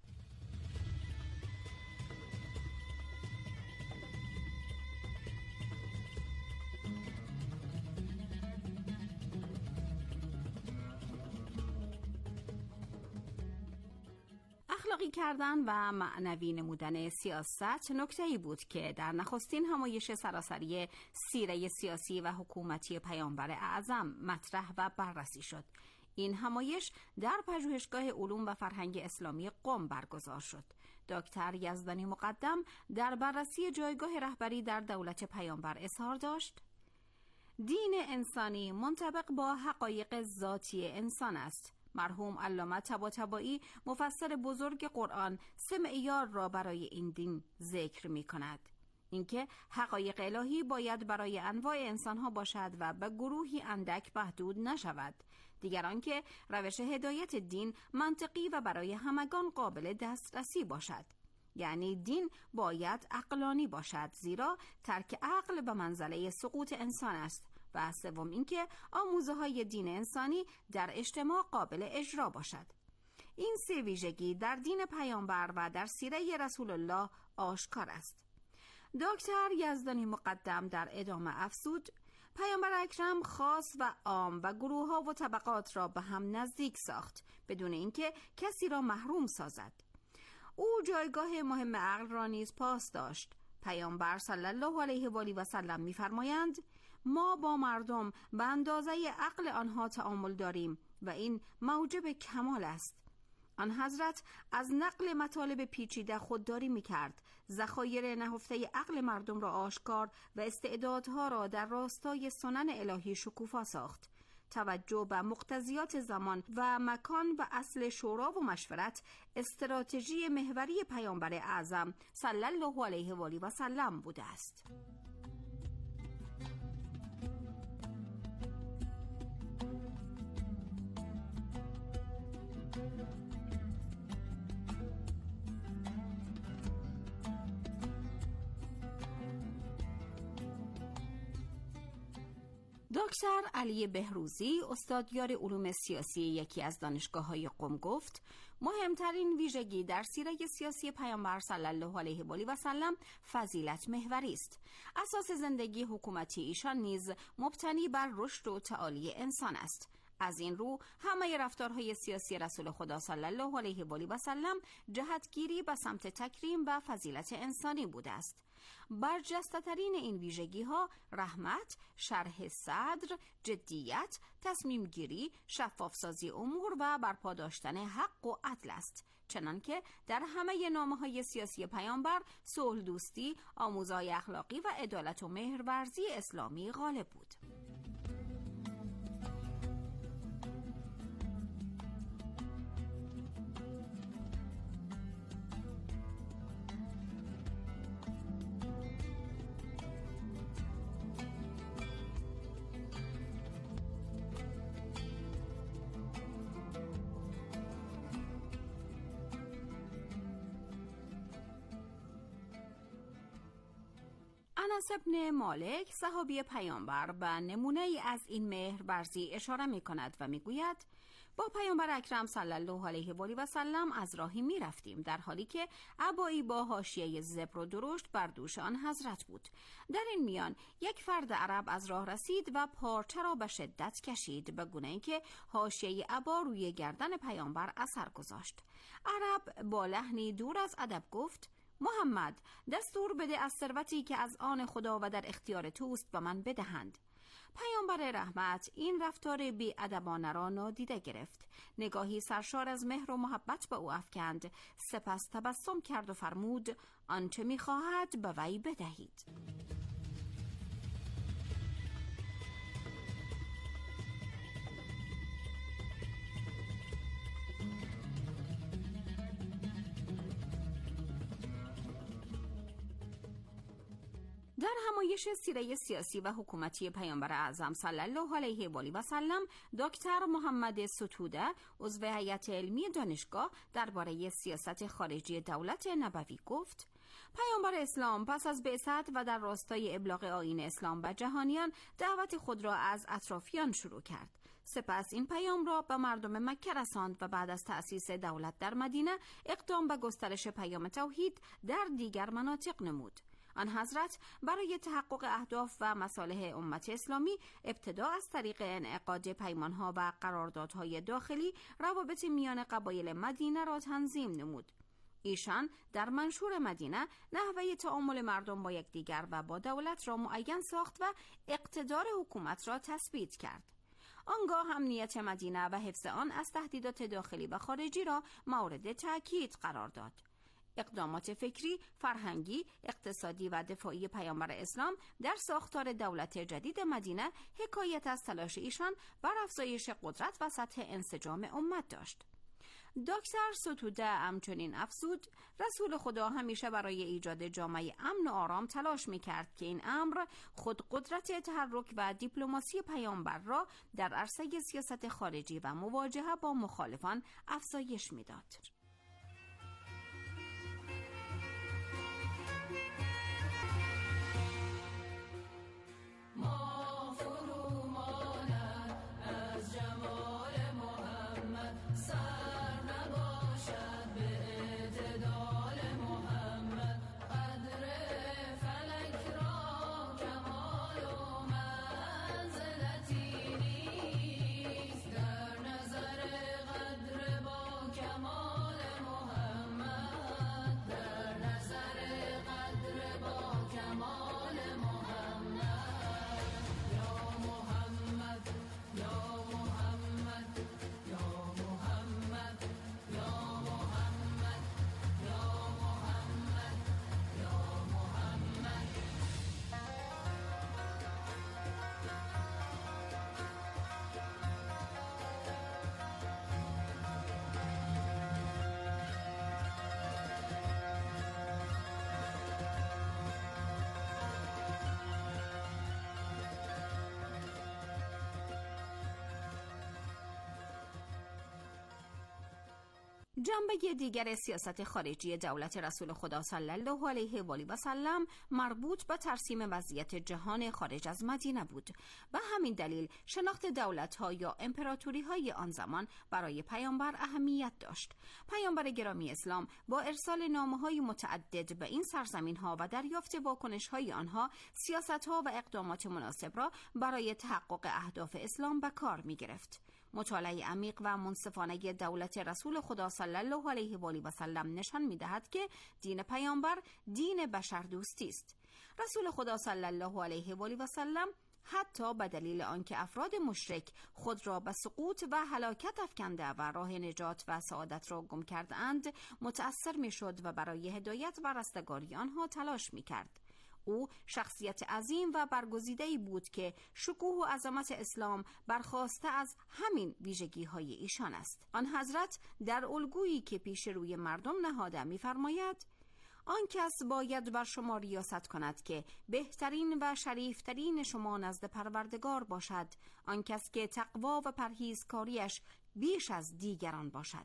اخلاقی کردن و معنوی نمودن سیاست نکته‌ای بود که در نخستین همایش سراسری سیره سیاسی و حکومتی پیامبر اعظم مطرح و بررسی شد. این همایش در پژوهشگاه علوم و فرهنگ اسلامی قم برگزار شد. دکتر یزدانی مقدم در بررسی جایگاه رهبری در دولت پیامبر اظهار داشت: دین انسانی منطبق با حقایق ذاتی انسان است. مرحوم علامه طباطبایی مفسر بزرگ قرآن 3 معیار را برای این دین ذکر می کند. اینکه حقایق الهی باید برای انواع انسانها باشد و به گروهی اندک محدود نشود. دیگر آنکه روش هدایت دین منطقی و برای همگان قابل دسترسی باشد. یعنی دین باید عقلانی باشد، زیرا ترک عقل به منزله سقوط انسان است. و سوم اینکه آموزه‌های دین انسانی در اجتماع قابل اجرا باشد. این 3 ویژگی در دین پیامبر و در سیره رسول الله آشکار است. دکتر یزدانی مقدم در ادامه افزود: پیامبر اکرم خاص و عام و گروه‌ها و طبقات را به هم نزدیک ساخت بدون اینکه کسی را محروم سازد. او جایگاه مهم عقل را نیز پاس داشت. پیامبر صلی الله علیه و آله و سلم می‌فرمایند ما با مردم به اندازه عقل آنها تعامل داریم و این موجب کمال است. آن حضرت از نقل مطالب پیچیده خودداری می‌کرد، ذخایر نهفته عقل مردم را آشکار و استعدادها را در راستای سنن الهی شکوفا ساخت. توجه به مقتضیات زمان و مکان و اصل شورا و مشورت استراتژی محوری پیامبر اعظم صلی الله علیه و آله و سلم بوده است. دکتر علی بهروزی، استادیار علوم سیاسی یکی از دانشگاه‌های قم گفت مهمترین ویژگی در سیره سیاسی پیامبر صلی الله علیه و آله و سلم فضیلت محوری است. اساس زندگی حکومتی ایشان نیز مبتنی بر رشد و تعالی انسان است. از این رو همه رفتارهای سیاسی رسول خدا صلی الله علیه و آله و سلم جهتگیری به سمت تکریم و فضیلت انسانی بوده است. برجسته‌ترین این ویژگی‌ها رحمت، شرح صدر، جدیت، تصمیم گیری، شفافسازی امور و برپا داشتن حق و عدل است. چنانکه در همه نامه‌های سیاسی پیامبر صلح دوستی، آموزهای اخلاقی و عدالت و مهرورزی اسلامی غالب بود. انس ابن مالک صحابی پیامبر به نمونه ای از این مهرورزی اشاره می کند و می گوید با پیامبر اکرم صلی الله علیه و آله و سلم از راهی می رفتیم در حالی که عبایی با حاشیه زبر و درشت بر دوش آن حضرت بود. در این میان یک فرد عرب از راه رسید و پارچه را به شدت کشید به گونه‌ای که حاشیه عبا روی گردن پیامبر اثر گذاشت. عرب با لحنی دور از ادب گفت محمد دستور بده از ثروتی که از آن خدا و در اختیار توست به من بدهند. پیامبر رحمت این رفتار بی‌ادبانه را نادیده گرفت، نگاهی سرشار از مهر و محبت به او افکند، سپس تبسم کرد و فرمود آنچه می‌خواهد به وی بدهید. در همایش سیره سیاسی و حکومتی پیامبر اعظم صلی الله علیه و آله و سلم، دکتر محمد ستوده، عضو هیئت علمی دانشگاه، درباره سیاست خارجی دولت نبوی گفت پیامبر اسلام پس از بعثت و در راستای ابلاغ آیین اسلام به جهانیان دعوت خود را از اطرافیان شروع کرد. سپس این پیام را به مردم مکه رساند و بعد از تأسیس دولت در مدینه اقدام به گسترش پیام توحید در دیگر مناطق نمود. آن حضرت برای تحقق اهداف و مصالح امت اسلامی ابتدا از طریق انعقاد پیمانها و قراردادهای داخلی روابط میان قبایل مدینه را تنظیم نمود. ایشان در منشور مدینه نحوه تعامل مردم با یکدیگر و با دولت را معین ساخت و اقتدار حکومت را تثبیت کرد. آنگاه امنیت مدینه و حفظ آن از تهدیدات داخلی و خارجی را مورد تأکید قرار داد. اقدامات فکری، فرهنگی، اقتصادی و دفاعی پیامبر اسلام در ساختار دولت جدید مدینه حکایت از تلاش ایشان بر افزایش قدرت و سطح انسجام امت داشت. دکتر ستوده همچنین افزود رسول خدا همیشه برای ایجاد جامعه امن و آرام تلاش می‌کرد که این امر خود قدرت تحرک و دیپلماسی پیامبر را در عرصه سیاست خارجی و مواجهه با مخالفان افزایش می‌داد. در نظر قدر با کمال جنبه دیگر سیاست خارجی دولت رسول خدا صلی الله علیه و آله و سلم مربوط به ترسیم وضعیت جهان خارج از مدینه بود. به همین دلیل شناخت دولت‌ها یا امپراتوری‌های آن زمان برای پیامبر اهمیت داشت. پیامبر گرامی اسلام با ارسال نامه‌های متعدد به این سرزمین‌ها و دریافت واکنش‌های آنها، سیاست‌ها و اقدامات مناسب را برای تحقق اهداف اسلام به کار می‌گرفت. مطالعه عمیق و منصفانه دولت رسول خدا صلی الله علیه و آله و سلم نشان می‌دهد که دین پیامبر دین بشردوستی است. رسول خدا صلی الله علیه و آله و سلم حتی به دلیل آنکه افراد مشرک خود را به سقوط و هلاکت افکنده و راه نجات و سعادت را گم کرده‌اند، متأثر می‌شد و برای هدایت و رستگاری آنها تلاش می‌کرد. او شخصیت عظیم و برگزیده‌ای بود که شکوه و عظمت اسلام برخواسته از همین ویژگی‌های ایشان است. آن حضرت در الگویی که پیش روی مردم نهاده می‌فرماید: آن کس باید بر شما ریاست کند که بهترین و شریفترین شما نزد پروردگار باشد، آن کس که تقوا و پرهیزکاریش بیش از دیگران باشد.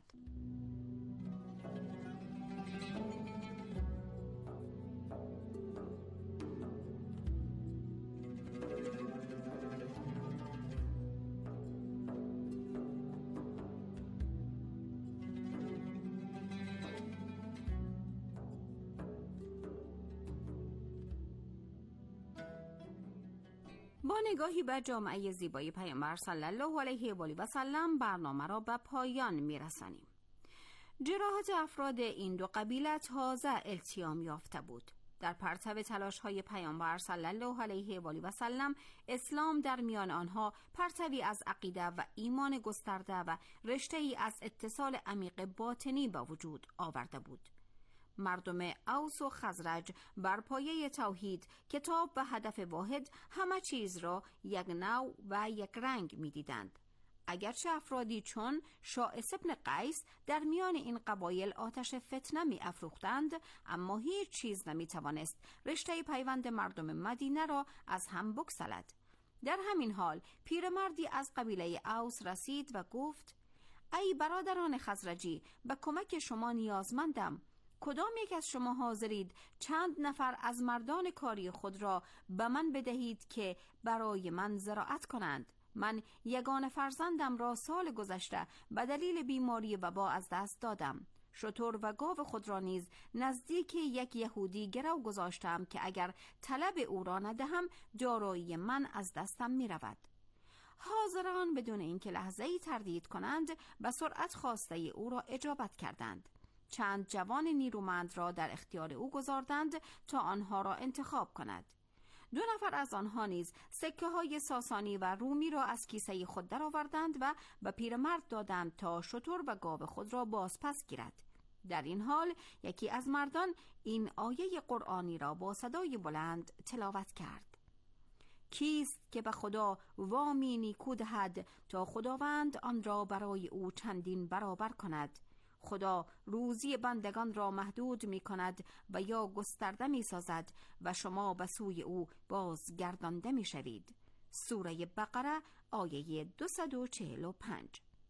با نگاهی به جامعه زیبای پیامبر صلی الله علیه و آله و سلم برنامه را به پایان می‌رسانیم. جراحت افراد این دو قبیله تازه التیام یافته بود. در پرتو تلاش‌های پیامبر صلی الله علیه و آله و سلم، اسلام در میان آنها پرتوی از عقیده و ایمان گسترده و رشته‌ای از اتصال عمیق باطنی به وجود آورده بود. مردم اوس و خزرج بر پایه توحید، کتاب و هدف واحد همه چیز را یک نوع و یک رنگ می دیدند. اگرچه افرادی چون شائس ابن قیس در میان این قبایل آتش فتنه می افروختند، اما هیچ چیز نمی توانست رشته پیوند مردم مدینه را از هم بگسلد. در همین حال پیرمردی از قبیله اوس رسید و گفت: ای برادران خزرجی، به کمک شما نیازمندم. کدام یک از شما حاضرید چند نفر از مردان کاری خود را به من بدهید که برای من زراعت کنند؟ من یگانه فرزندم را سال گذشته به دلیل بیماری وبا از دست دادم. شتر و گاو خود را نیز نزدیک یک یهودی گرو گذاشتم که اگر طلب او را ندهم دارایی من از دستم می رود. حاضران بدون اینکه لحظه‌ای تردید کنند به سرعت خواسته او را اجابت کردند. چند جوان نیرومند را در اختیار او گذاردند تا آنها را انتخاب کند. 2 نفر از آنها نیز سکه های ساسانی و رومی را از کیسه خود درآوردند و به پیرمرد دادند تا شتر و گاو خود را بازپس گیرد. در این حال یکی از مردان این آیه قرآنی را با صدای بلند تلاوت کرد: کیست که به خدا وامی نیکو دهد تا خداوند آن را برای او چندین برابر کند؟ خدا روزی بندگان را محدود می کند و یا گسترده می سازد و شما به سوی او بازگردانده می شوید. سوره بقره آیه 245.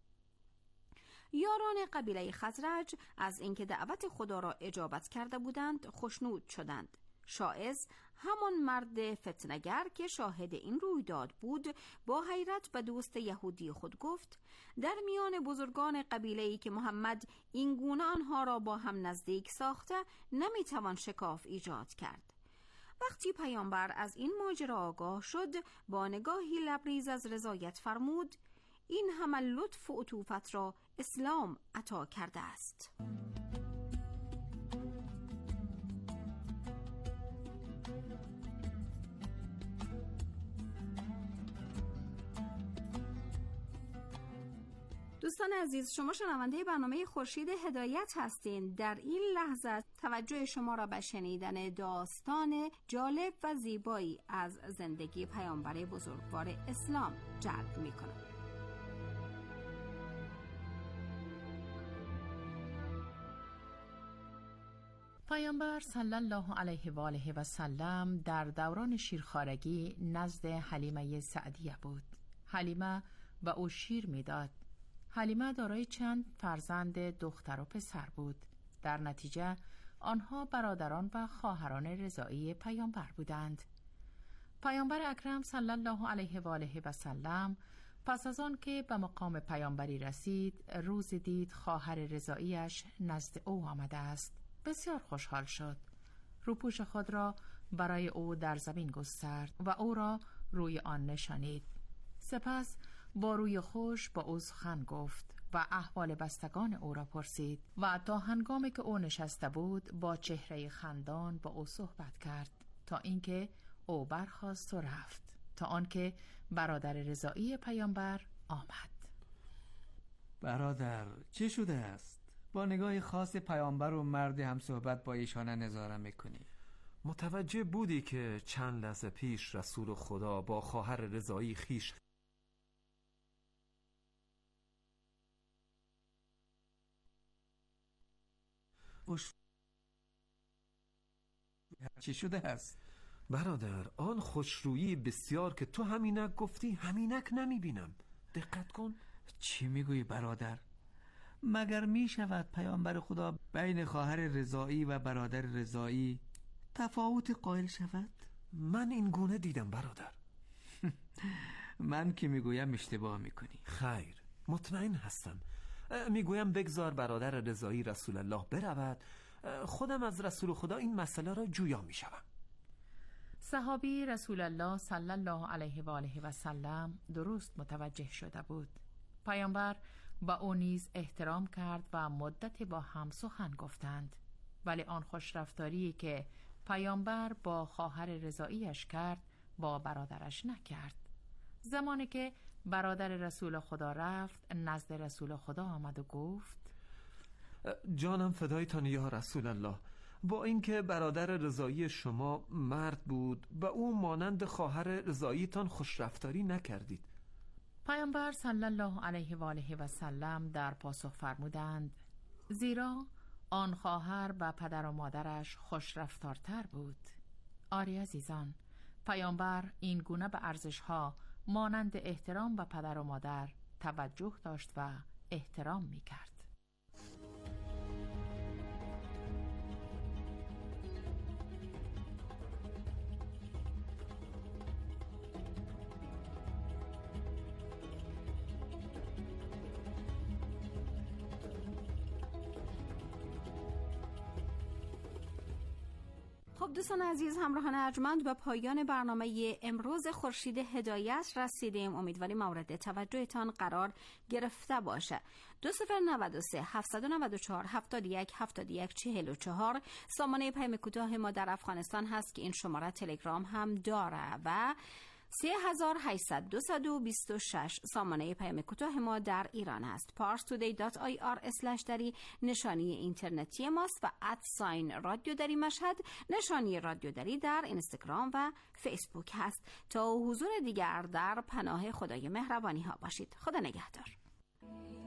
یاران قبیله خزرج از اینکه دعوت خدا را اجابت کرده بودند خوشنود شدند. شائز، همان مرد فتنگر که شاهد این رویداد بود، با حیرت به دوست یهودی خود گفت: در میان بزرگان قبیله‌ای که محمد این گونه آنها را با هم نزدیک ساخته نمیتوان شکاف ایجاد کرد. وقتی پیامبر از این ماجرا آگاه شد، با نگاهی لبریز از رضایت فرمود: این همه لطف و عطوفت را اسلام عطا کرده است. دوستان عزیز، شما شنونده برنامه خورشید هدایت هستین. در این لحظه توجه شما را به شنیدن داستان جالب و زیبایی از زندگی پیامبر بزرگوار اسلام جلب می‌کنم. پیامبر صلی الله علیه و آله و سلم در دوران شیرخوارگی نزد حلیمه سعدیه بود. حلیمه به او شیر میداد. حلیمه دارای چند فرزند دختر و پسر بود. در نتیجه آنها برادران و خواهران رضایی پیامبر بودند. پیامبر اکرم صلی الله علیه و آله و سلم پس از آن که به مقام پیامبری رسید، روز دید خواهر رضاییش نزد او آمده است. بسیار خوشحال شد. روپوش خود را برای او در زمین گسترد و او را روی آن نشانید. سپس با روی خوش با او سخن گفت و احوال بستگان او را پرسید و تا هنگامی که او نشسته بود با چهره خندان با او صحبت کرد تا اینکه او برخاست و رفت، تا آنکه برادر رضایی پیامبر آمد. برادر چه شده است؟ با نگاه خاص پیامبر و مرد هم صحبت با ایشان نظاره میکنی؟ متوجه بودی که چند لحظه پیش رسول خدا با خواهر رضایی خیش چی شده است؟ برادر، آن خوشرویی بسیار که تو همینک گفتی همینک نمیبینم. دقت کن. چی میگویی برادر؟ مگر میشود پیامبر خدا بین خواهر رضایی و برادر رضایی تفاوت قائل شود؟ من این گونه دیدم برادر. من که میگویم اشتباه میکنی. خیر، مطمئن هستم. میگویم بگذار برادر رضایی رسول الله برود، خودم از رسول خدا این مسئله را جویا میشوم. صحابی رسول الله صلی الله علیه و آله و سلم درست متوجه شده بود. پیامبر با او نیز احترام کرد و مدت با هم سخن گفتند، ولی آن خوشرفتاری که پیامبر با خواهر رضاییش کرد با برادرش نکرد. زمانی که برادر رسول خدا رفت نزد رسول خدا آمد و گفت جانم فدایتان یا رسول الله، با اینکه برادر رضایی شما مرد بود و او مانند خواهر رضاییتان خوشرفتاری نکردید. پیامبر صلی الله علیه و آله و سلم در پاسخ فرمودند زیرا آن خواهر و پدر و مادرش خوشرفتارتر بود. آری عزیزان، پیامبر این گونه به ارزش‌ها مانند احترام به پدر و مادر توجه داشت و احترام می‌کرد. خب دوستان عزیز، همراهان ارجمند، به پایان برنامه امروز خورشید هدایت رسیدیم. امیدواریم مورد توجهتان قرار گرفته باشه. 2093 794 71 71 44 سامانه پیام کوتاه ما در افغانستان هست که این شماره تلگرام هم داره و 3800 سامانه پیام کوتاه ما در ایران است. parstoday.ir/dari نشانی اینترنتی ماست و @رادیو دری مشهد نشانی رادیو دری در اینستاگرام و فیسبوک هست. تا حضور دیگر در پناه خدای مهربانی ها باشید. خدا نگهدار.